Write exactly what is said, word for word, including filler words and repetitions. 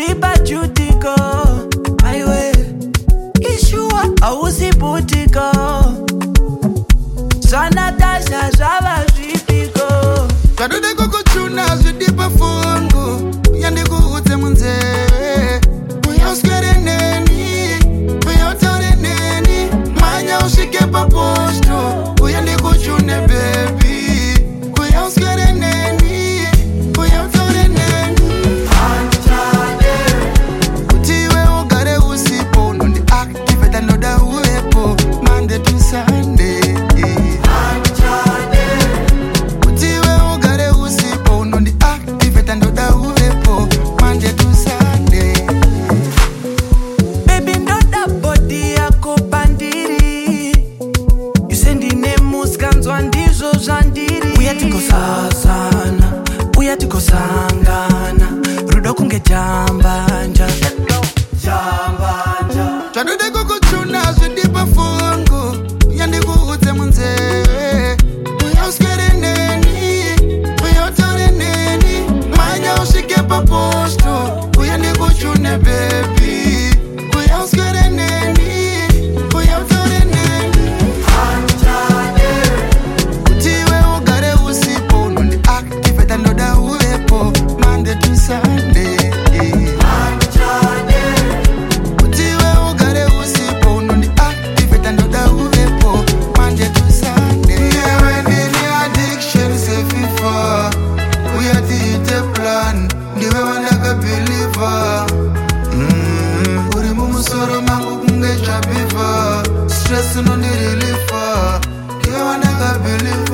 Liba jutiko aiwe ishua ausi butiko Zwana tasha zava zvipiko Kadude kukuchuna zvidipa fungu Yandi kuhudze munze Uya uskere neni Uya utore neni Manya ushike pa posto Uya ndi kuchune baby Uya uskere neni Uya utore neni Anchade Utiwe ugare usipo Nundi activate anoda uwepo Monday to Sunday Sasana, uya tiko sangana Rudo kunge jambanja Jambanja Chadude kukuchuna zvidipa fungu Yandi kuhudze munze Uya uskere neni Uya utore neni Manya ushike pa posto Uya ndi kuchune baby Uya uskere neni Uya utore neni Anchade Utiwe ugare usipo Nundi activate anoda uwepo Monday to Sunday Anchade Utiwe ugare usipo Nundi activate anoda uwepo Monday to Sunday Yewe nini addiction se FIFA Uya tiite plan Ndiwe wanaka believer mm. Uri mumusoro mangu kunge chabiva Stress no ni reliever Ndiwe wanaka believer